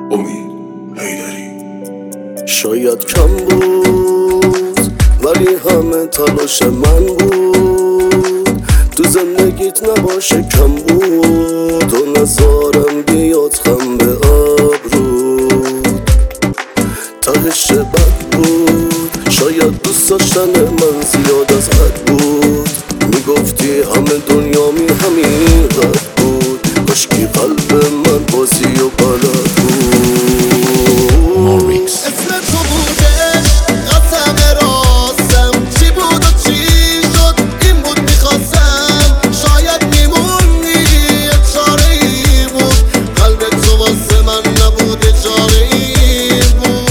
امید حیدری. شاید کم بود ولی همه تلاش من بود، تو زندگیت نباشه کم بود و نزارم بیاد خم به ابرود. تهش بد بود، شاید دوست داشتن من زیاد از حد بود، میگفتی همه دنیا همین قد بود، کاشکی قلب من بازی و بلد بود. اسم تو بودش قسم راستم، چی بود و چی شد این بود میخواستم، شاید میموندی یه چاره ای بود، قلب تو واسه من نبود یه چاره ای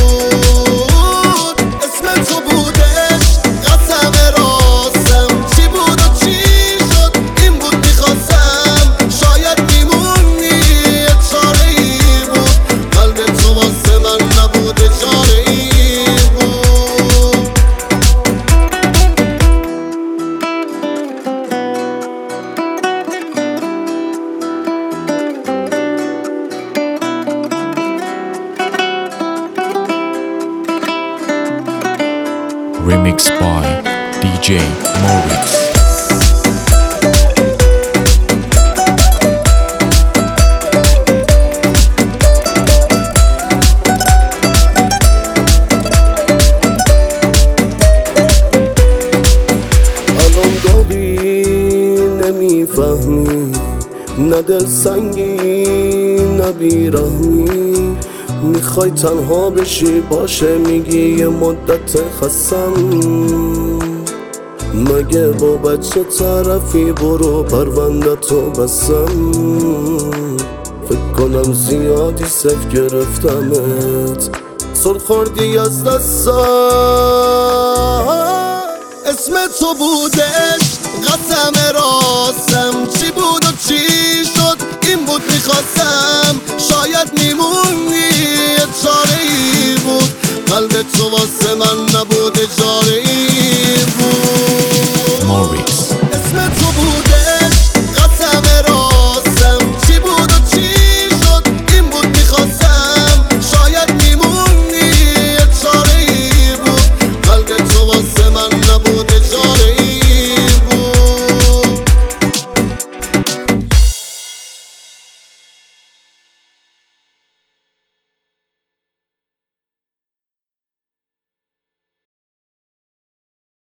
بود. اسم تو بودش قسم راستم، چی بود و چی شد این بود میخواستم، شاید میموندی یه چاره ای بود، قلب تو واسه من نبود یه چاره ای بود. Remix by DJ Morix. الان داری نمیفهمی، نه دل سنگی نه بیرحمی، میخوای تنها بشی باشه میگی یه مدت خستم، مگه با بچه طرفی برو پرونده‌تو بستم، فکر کنم زیادی صف گرفتمت سر خوردی از دستم. اسم تو بودش قسم راستم، چی بود و چی شد این بود میخواستم،